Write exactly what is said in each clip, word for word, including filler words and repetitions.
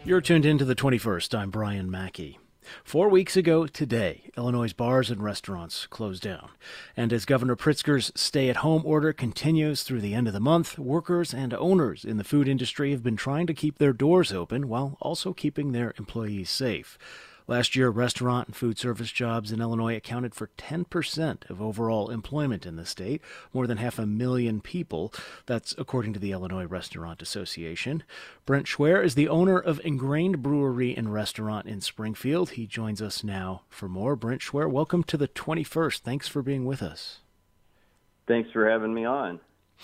You're tuned into the twenty-first. I'm Brian Mackey. Four weeks ago today, Illinois' bars and restaurants closed down. And as Governor Pritzker's stay-at-home order continues through the end of the month, workers and owners in the food industry have been trying to keep their doors open while also keeping their employees safe. Last year, restaurant and food service jobs in Illinois accounted for ten percent of overall employment in the state, more than half a million people. That's according to the Illinois Restaurant Association. Brent Schwer is the owner of Ingrained Brewery and Restaurant in Springfield. He joins us now for more. Brent Schwer, welcome to the twenty-first. Thanks for being with us. Thanks for having me on.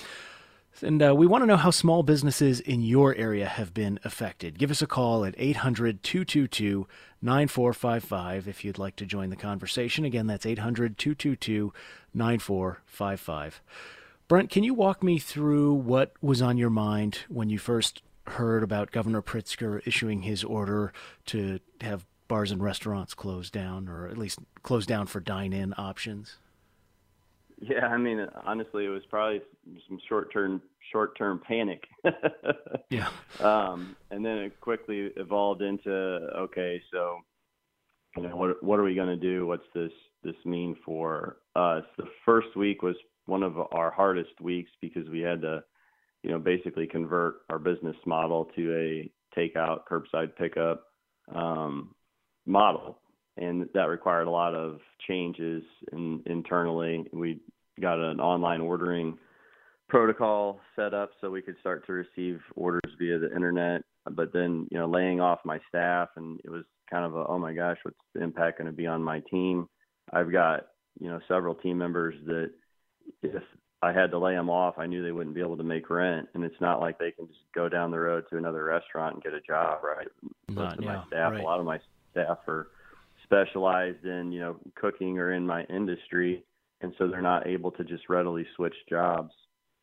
And uh, we want to know how small businesses in your area have been affected. Give us a call at eight hundred, two two two, nine four five five if you'd like to join the conversation. Again, that's eight hundred, two two two, nine four five five. Brent, can you walk me through what was on your mind when you first heard about Governor Pritzker issuing his order to have bars and restaurants closed down, or at least closed down for dine-in options? Yeah, I mean, honestly, it was probably some short-term short-term panic. Yeah. Um, and then it quickly evolved into, okay, so, you know, what what are we going to do? What's this this mean for us? The first week was one of our hardest weeks because we had to, you know, basically convert our business model to a takeout, curbside pickup um, model. And that required a lot of changes in, internally. We got an online ordering protocol set up so we could start to receive orders via the internet. But then, you know, laying off my staff, and it was kind of a, oh my gosh, what's the impact going to be on my team? I've got, you know, several team members that if I had to lay them off, I knew they wouldn't be able to make rent. And it's not like they can just go down the road to another restaurant and get a job, right? Most Not, of yeah, my staff, right. a lot of my staff are specialized in, you know, cooking or in my industry, and so they're not able to just readily switch jobs.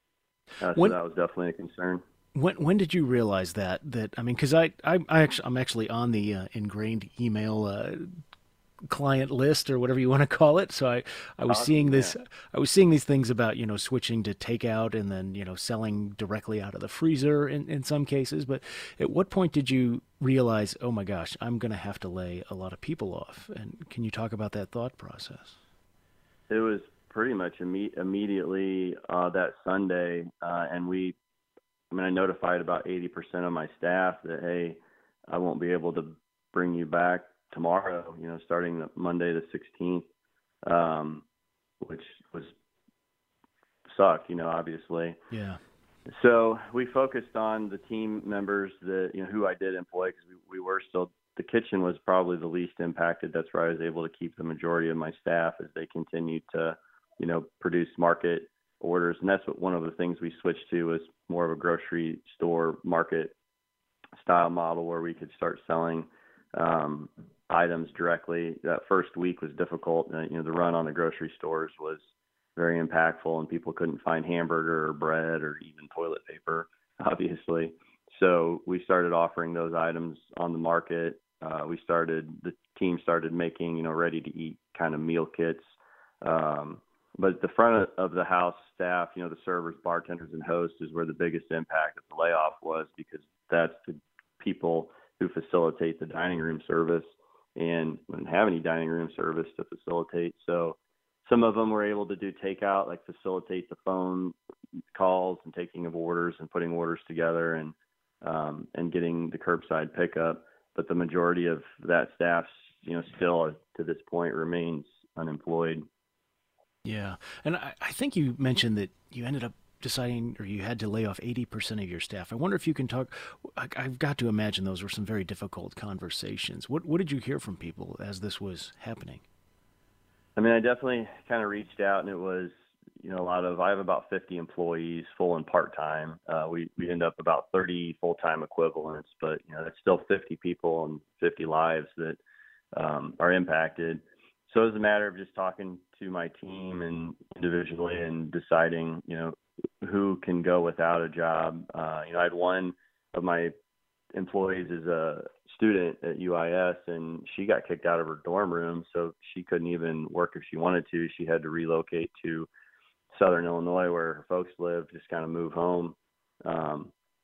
Uh, so When- that was definitely a concern. When when did you realize that? That I mean, because I, I I actually I'm actually on the uh, Ingrained email uh, client list, or whatever you want to call it. So I, I was Awesome, seeing this. yeah. I was seeing these things about, you know, switching to takeout and then, you know, selling directly out of the freezer in, in some cases. But at what point did you realize, oh my gosh, I'm going to have to lay a lot of people off? And can you talk about that thought process? It was pretty much imme- immediately uh, that Sunday, uh, and we, I mean, I notified about eighty percent of my staff that, hey, I won't be able to bring you back tomorrow, you know, starting the Monday the sixteenth, um, which was sucked, you know, obviously. Yeah. So we focused on the team members that, you know, who I did employ, because we, we were still, the kitchen was probably the least impacted. That's where I was able to keep the majority of my staff as they continued to, you know, produce market orders. And that's what one of the things we switched to was more of a grocery store market style model where we could start selling um, items directly. That first week was difficult. Uh, you know, the run on the grocery stores was very impactful, and people couldn't find hamburger or bread or even toilet paper, obviously. So we started offering those items on the market. Uh, we started, the team started making, you know, ready to eat kind of meal kits. Um, but the front of the house staff, you know, the servers, bartenders, and hosts is where the biggest impact of the layoff was, because that's the people who facilitate the dining room service, and we didn't have any dining room service to facilitate. So some of them were able to do takeout, like facilitate the phone calls and taking of orders and putting orders together and um, and getting the curbside pickup. But the majority of that staff, you know, still to this point remains unemployed. Yeah. And I, I think you mentioned that you ended up deciding, or you had to lay off eighty percent of your staff. I wonder if you can talk, I, I've got to imagine those were some very difficult conversations. What, what did you hear from people as this was happening? I mean, I definitely kind of reached out, and it was, you know, a lot of, I have about fifty employees, full and part-time. Uh, we, we end up about thirty full-time equivalents, but, you know, that's still fifty people and fifty lives that um, are impacted. So it was a matter of just talking to my team and individually and deciding, you know, who can go without a job. Uh, you know, I had one of my employees is a student at U I S, and she got kicked out of her dorm room, so she couldn't even work if she wanted to. She had to relocate to Southern Illinois, where her folks lived, just kind of move home. Um,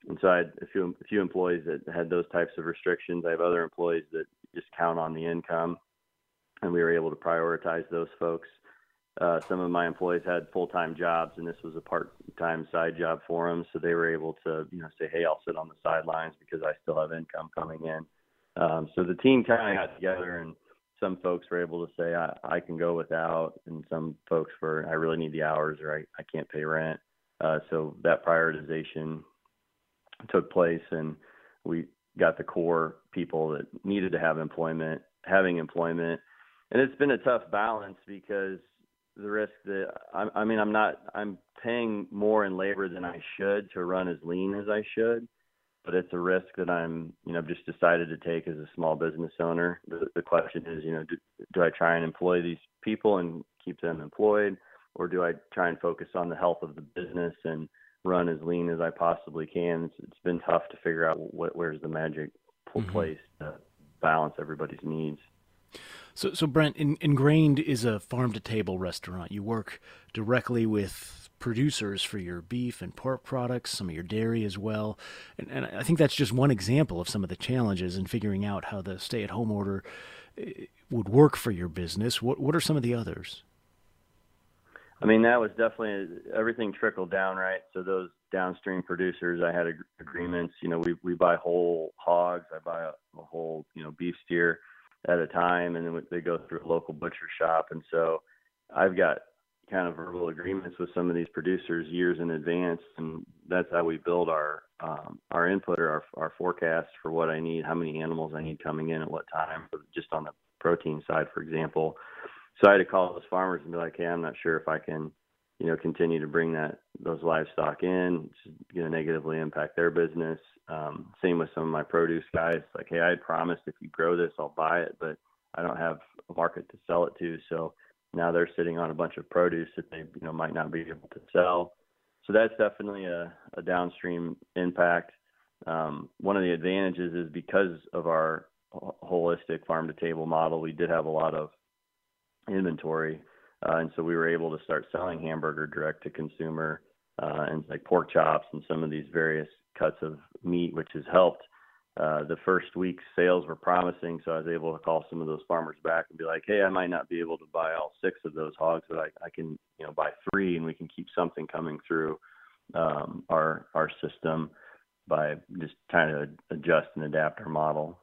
and so I had a few, a few employees that had those types of restrictions. I have other employees that just count on the income, and we were able to prioritize those folks. Uh, some of my employees had full-time jobs, and this was a part-time side job for them. So they were able to, you know, say, hey, I'll sit on the sidelines because I still have income coming in. Um, so the team kind of got together, and some folks were able to say, I, I can go without, and some folks were, I really need the hours, or I, I can't pay rent. Uh, so that prioritization took place, and we got the core people that needed to have employment, having employment. And it's been a tough balance because the risk that, I, I mean, I'm not, I'm paying more in labor than I should to run as lean as I should, but it's a risk that I'm, you know, just decided to take as a small business owner. The, the question is, you know, do, do I try and employ these people and keep them employed, or do I try and focus on the health of the business and run as lean as I possibly can? It's, it's been tough to figure out what, where's the magic mm-hmm. place to balance everybody's needs. So, so Brent, in, Ingrained is a farm-to-table restaurant. You work directly with producers for your beef and pork products, some of your dairy as well. And, and I think that's just one example of some of the challenges in figuring out how the stay-at-home order would work for your business. What, what are some of the others? I mean, that was definitely, everything trickled down, right? So those downstream producers, I had ag- agreements, you know, we, we buy whole hogs. I buy a, a whole, you know, beef steer at a time, and then they go through a local butcher shop. And so I've got kind of verbal agreements with some of these producers years in advance, and that's how we build our um, our input or our, our forecast for what I need, how many animals I need coming in at what time, just on the protein side, for example. So I had to call those farmers and be like, hey, I'm not sure if I can, you know, continue to bring that those livestock in. It's going to negatively impact their business. Um, same with some of my produce guys. Like, hey, I had promised if you grow this, I'll buy it, but I don't have a market to sell it to. So now they're sitting on a bunch of produce that they, you know, might not be able to sell. So that's definitely a, a downstream impact. Um, one of the advantages is because of our holistic farm to table model, we did have a lot of inventory. Uh, and so we were able to start selling hamburger direct to consumer uh, and like pork chops and some of these various cuts of meat, which has helped. Uh, the first week's sales were promising, so I was able to call some of those farmers back and be like, hey, I might not be able to buy all six of those hogs, but I, I can, you know, buy three, and we can keep something coming through um, our our system by just trying to adjust and adapt our model.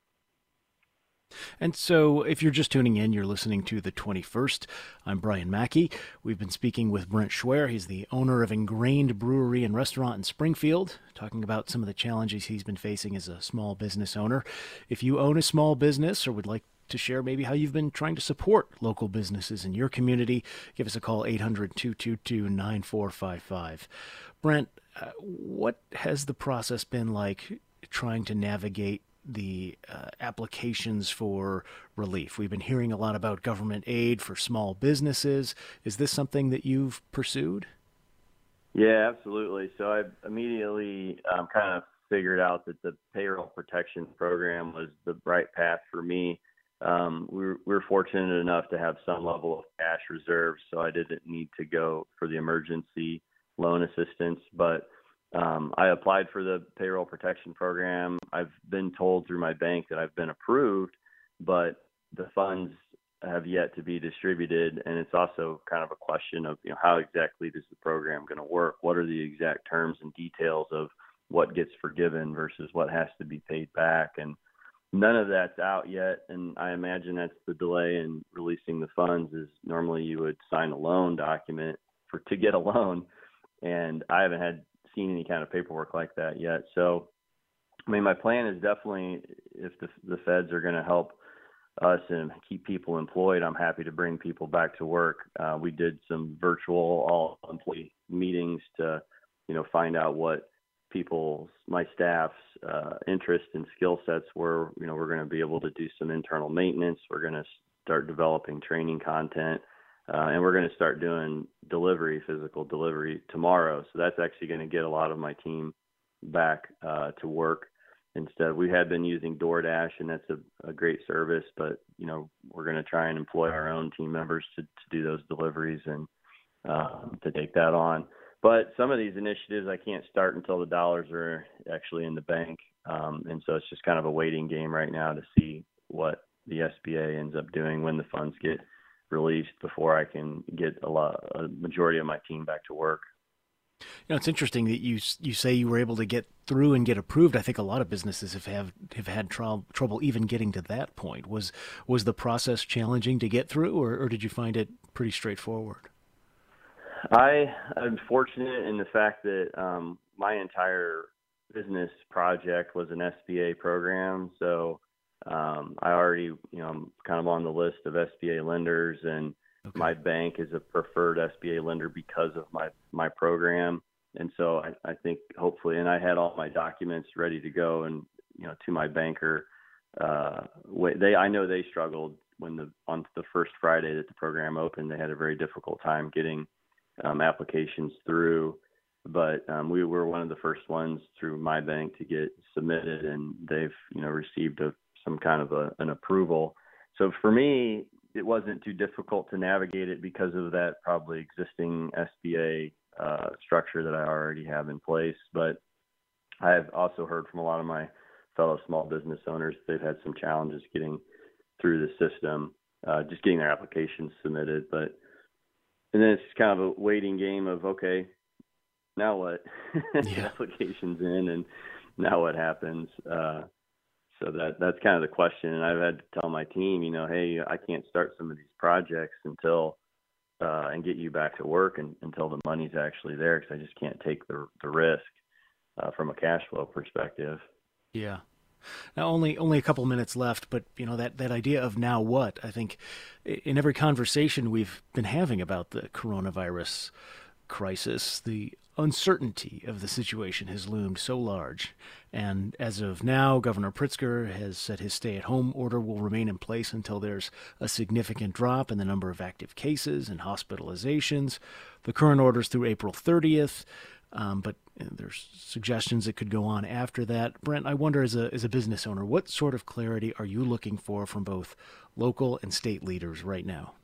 And so if you're just tuning in, you're listening to The twenty-first. I'm Brian Mackey. We've been speaking with Brent Schwer. He's the owner of Ingrained Brewery and Restaurant in Springfield, talking about some of the challenges he's been facing as a small business owner. If you own a small business or would like to share maybe how you've been trying to support local businesses in your community, give us a call, eight hundred, two two two, nine four five five. Brent, uh, what has the process been like trying to navigate the uh, applications for relief? We've been hearing a lot about government aid for small businesses. Is this something that you've pursued? Yeah, absolutely. So I immediately um, kind of figured out that the payroll protection program was the right path for me. Um, we were, we were fortunate enough to have some level of cash reserves, so I didn't need to go for the emergency loan assistance, but Um, I applied for the payroll protection program. I've been told through my bank that I've been approved, but the funds have yet to be distributed. And it's also kind of a question of, you know, how exactly is the program going to work? What are the exact terms and details of what gets forgiven versus what has to be paid back? And none of that's out yet. And I imagine that's the delay in releasing the funds. Is normally you would sign a loan document for to get a loan. And I haven't had seen any kind of paperwork like that yet. So, I mean, my plan is definitely, if the, the feds are going to help us and keep people employed, I'm happy to bring people back to work. Uh, we did some virtual all employee meetings to, you know, find out what people's, my staff's uh, interests and skill sets were. You know, we're going to be able to do some internal maintenance. We're going to start developing training content. Uh, and we're going to start doing delivery, physical delivery tomorrow. So that's actually going to get a lot of my team back uh, to work. Instead, we had been using DoorDash, and that's a, a great service, but, you know, we're going to try and employ our own team members to, to do those deliveries and uh, to take that on. but some of these initiatives I can't start until the dollars are actually in the bank. Um, and so it's just kind of a waiting game right now to see what the S B A ends up doing when the funds get released before I can get a lot, a majority of my team back to work. You know, it's interesting that you you say you were able to get through and get approved. I think a lot of businesses have have, have had tr- trouble even getting to that point. Was was the process challenging to get through, or, or did you find it pretty straightforward? I am fortunate in the fact that um, my entire business project was an S B A program, so um, I already, you know, I'm kind of on the list of S B A lenders, and okay. My bank is a preferred S B A lender because of my my program, and so I, I think hopefully, and I had all my documents ready to go, and you know, to my banker, uh, they I know they struggled when the on the first Friday that the program opened, they had a very difficult time getting um, applications through. But um, we were one of the first ones through my bank to get submitted, and they've, you know, received a, some kind of a, an approval. So for me, it wasn't too difficult to navigate it because of that probably existing S B A uh, structure that I already have in place. But I've also heard from a lot of my fellow small business owners, they've had some challenges getting through the system, uh, just getting their applications submitted. But and then it's just kind of a waiting game of, okay, now what? Yeah. Applications in, and now what happens? Uh, so that that's kind of the question. And I've had to tell my team, you know, hey, I can't start some of these projects until uh, and get you back to work and, until the money's actually there, because I just can't take the the risk uh, from a cash flow perspective. Yeah. Now, only only a couple minutes left, but you know that, that idea of now what? I think in every conversation we've been having about the coronavirus crisis, the uncertainty of the situation has loomed so large. And as of now, Governor Pritzker has said his stay-at-home order will remain in place until there's a significant drop in the number of active cases and hospitalizations. The current order's through April thirtieth, um, but there's suggestions it could go on after that. Brent, I wonder, as a as a business owner, what sort of clarity are you looking for from both local and state leaders right now?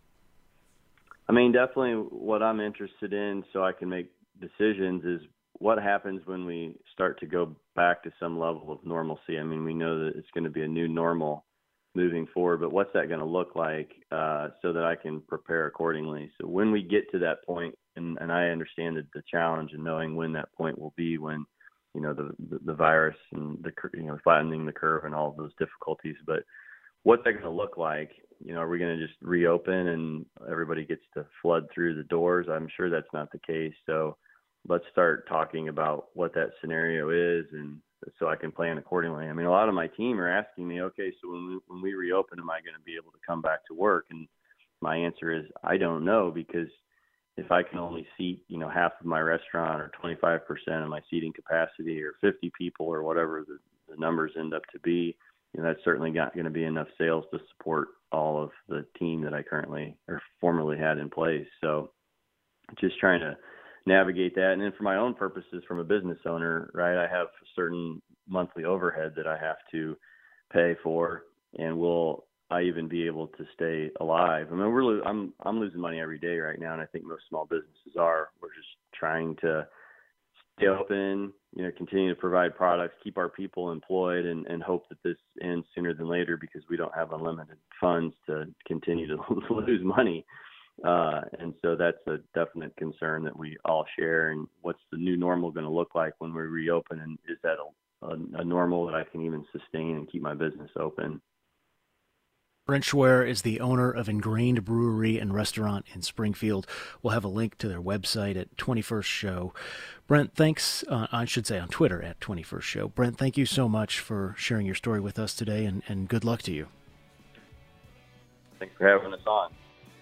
I mean, definitely what I'm interested in so I can make decisions is what happens when we start to go back to some level of normalcy. I mean, we know that it's going to be a new normal moving forward, but what's that going to look like uh, so that I can prepare accordingly? So when we get to that point, and, and I understand that the challenge in knowing when that point will be, when, you know, the, the, the virus and the, you know, flattening the curve and all of those difficulties, but what's that going to look like? You know, are we going to just reopen and everybody gets to flood through the doors? I'm sure that's not the case. So let's start talking about what that scenario is, and so I can plan accordingly. I mean, a lot of my team are asking me, okay, so when we, when we reopen, am I going to be able to come back to work? And my answer is, I don't know, because if I can only seat, you know, half of my restaurant or twenty-five percent of my seating capacity or fifty people or whatever the, the numbers end up to be, you know, that's certainly not going to be enough sales to support all of the team that I currently or formerly had in place. So just trying to navigate that. And then for my own purposes, from a business owner, right, I have a certain monthly overhead that I have to pay for, and will I even be able to stay alive? I mean, we're lo- I'm I'm losing money every day right now, and I think most small businesses are. We're just trying to stay open, you know, continue to provide products, keep our people employed, and, and hope that this ends sooner than later, because we don't have unlimited funds to continue to lose money. Uh, and so that's a definite concern that we all share. And what's the new normal going to look like when we reopen? And is that a, a, a normal that I can even sustain and keep my business open? Brent Schwer is the owner of Ingrained Brewery and Restaurant in Springfield. We'll have a link to their website at twenty-first show. Brent, thanks, uh, I should say on Twitter at twenty-first show. Brent, thank you so much for sharing your story with us today, and, and good luck to you. Thanks for having us on.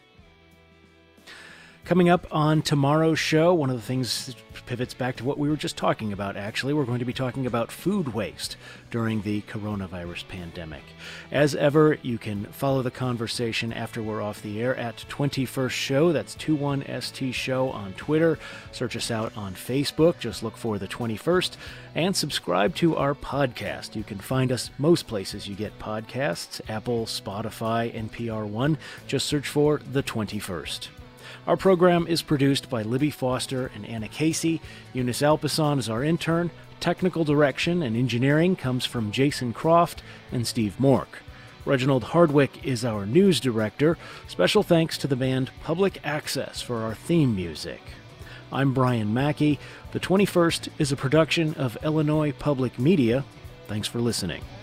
Coming up on tomorrow's show, one of the things that pivots back to what we were just talking about, actually. We're going to be talking about food waste during the coronavirus pandemic. As ever, you can follow the conversation after we're off the air at twenty-first show. That's twenty-one S T show on Twitter. Search us out on Facebook. Just look for the twenty-first. And subscribe to our podcast. You can find us most places you get podcasts: Apple, Spotify, N P R One. Just search for the twenty-first. Our program is produced by Libby Foster and Anna Casey. Eunice Alpison is our intern. Technical direction and engineering comes from Jason Croft and Steve Mork. Reginald Hardwick is our news director. Special thanks to the band Public Access for our theme music. I'm Brian Mackey. The twenty-first is a production of Illinois Public Media. Thanks for listening.